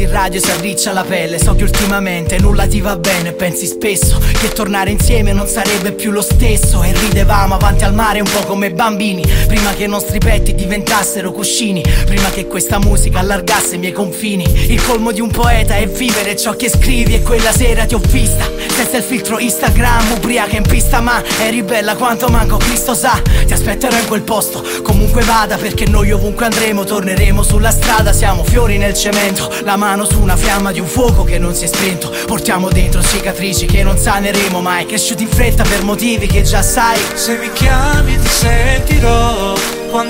senti in radio si arriccia la pelle. So che ultimamente nulla ti va bene. Pensi spesso che tornare insieme non sarebbe più lo stesso. E ridevamo avanti al mare un po' come bambini, prima che i nostri petti diventassero cuscini, prima che questa musica allargasse i miei confini. Il colmo di un poeta è vivere ciò che scrivi. E quella sera ti ho vista senza il filtro Instagram, ubriaca in pista, ma eri bella quanto manco Cristo sa. Ti aspetterò in quel posto, comunque vada, perché noi ovunque andremo torneremo sulla strada. Siamo fiori nel cemento, la mano su una fiamma di un fuoco che non si è spento. Portiamo dentro cicatrici che non saneremo mai, cresciuti in fretta per motivi che già sai. Se mi chiami ti sentirò,